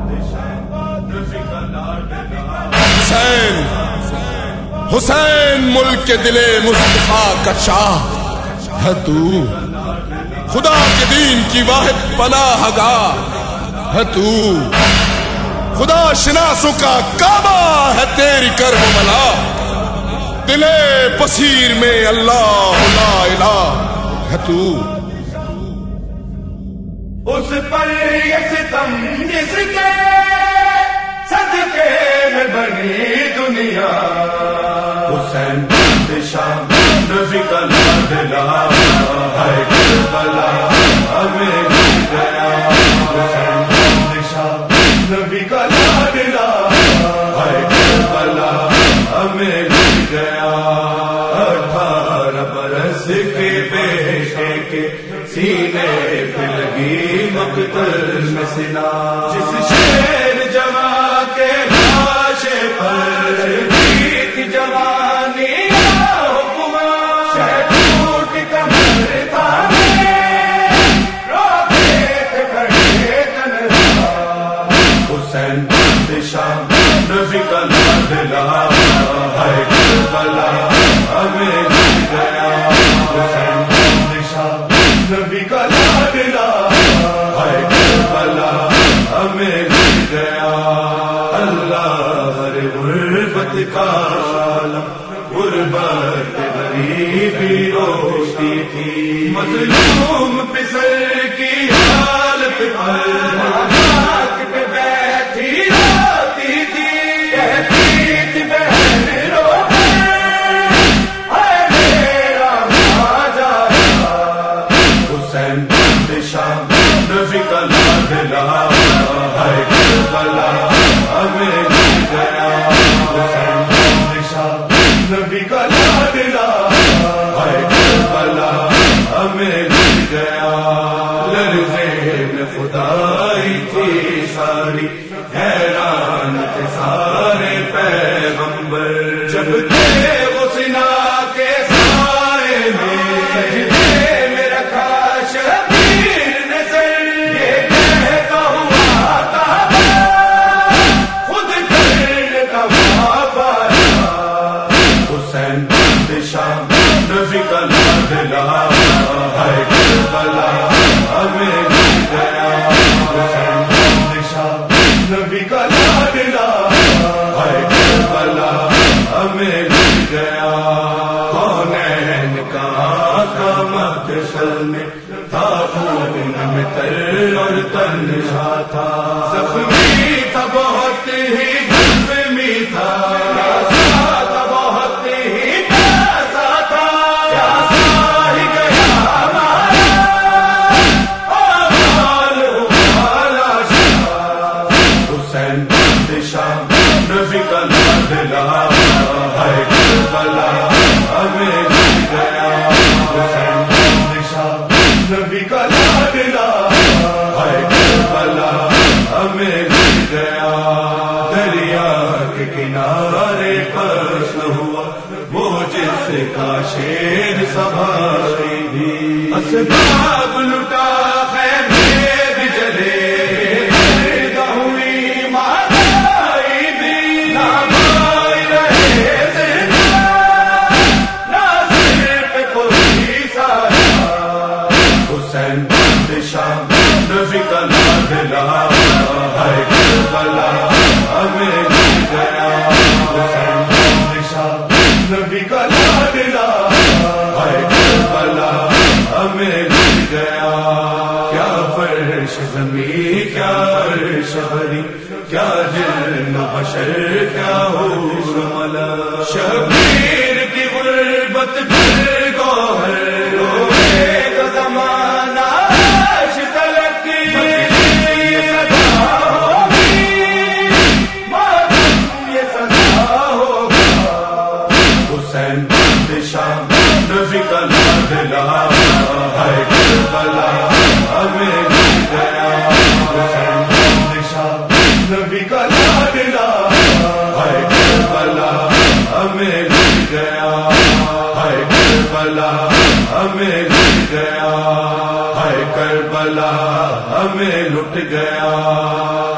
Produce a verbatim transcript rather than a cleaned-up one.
حسین حسین ملک کے دل مصطفیٰ کا شاہ ہے تو، خدا کے دین کی واحد پناہ گاہ ہے تو، خدا شناسوں کا کعبہ ہے تیری کرم بلا، دل بصیر میں اللہ لا الہ ہے تو۔ اس پر یہ ستم جس کے صدقے میں بنی دنیا، حسین شاہ نبی کا لاڈلا ہے کربلا ہمیں مل گیا، حسین شاہ نبی کا لاڈلا ہے کربلا ہمیں مل گیا۔ اٹھارہ برس کے بیٹے کے سینے پہ لگی مقتل میں سنا، جس شیر جوان کے لاشے پر تھی جوانی حکما، شہد ٹوٹ کمر تھامے روتے تھے کھڑے کنرا، حسین شاہ نبی کا لاڈلا ہے کربلا ہمیں مل گیا، حسین شاہ نبی کا لاڈلا ہے کربلا ہمیں مل گیا۔ اللہ ہر غربت کا عالم غربت غریبی روتی تھی، مظلوم پسر کی حالت پر خاک پہ بیٹھی روتی تھی، کہتی تھی بہن رو اے میرا خواجہ، حسین شاہ نبی کا لاڈلا ہے کربلا ہمیں مل گیا، حسین شاہ نبی کا لاڈلا ہے کربلا ہمیں مل گیا۔ لرزے میں خدائی تھی ساری، حیران تھے سارے پیغمبر، جب تھے وہ سنا کے سائے میں سجدے میں رکھا شبیر نے سر، یہ کہتا ہوا کعبہ خود کرنے کا وفادار، حسین شاہ نبی کا لاڈلا ہے کربلا ہمیں مل گیا، حسین شاہ نبی کا لاڈلا ہے کربلا ہمیں مل گیا۔ کونین کا آقا محشر میں تھا، خون میں تر اور تنہا تھا، زخمی تھا بہت ہی زخمی تھا، پیاسا تھا بہت ہی پیاسا تھا، پیاسا ہی گیا ہمارا آمال والا شاہ، حسین شاہ نبی کا لاڈلا ہے کربلا ہمیں مل گیا، حسین شاہ نبی کا لاڈلا ہے کربلا ہمیں مل گیا۔ دریا کے کنارے پر ہوا وہ جس کا شیر سواری بھی، اسباب لٹا خیمے بھی جلے، گرد ہوئی مہنگائی بھی، نہ مائی رہے زندہ نہ سر پہ کوئی سایہ، حسین شاہ نبی کا لاڈلا ہے کربلا ہمیں مل گیا، حسین شاہ نبی کا لاڈلا ہے کربلا ہمیں مل گیا۔ کیا فرش زمین کیا عرش بری، کیا جن حشر کیا حور ملا، شبیر کی غربت پھر گوہر روئے کا زمانہ عرش تلک، یہ سزا ہوگی معلوم یہ سزا ہوگا، حسین شاہ نبی کا لاڈلا ہے کربلا ہمیں مل گیا، حسین شاہ نبی کا لاڈلا ہے کربلا ہمیں مل گیا، ہے کربلا ہمیں مل گیا، ہے کربلا ہمیں لٹ گیا۔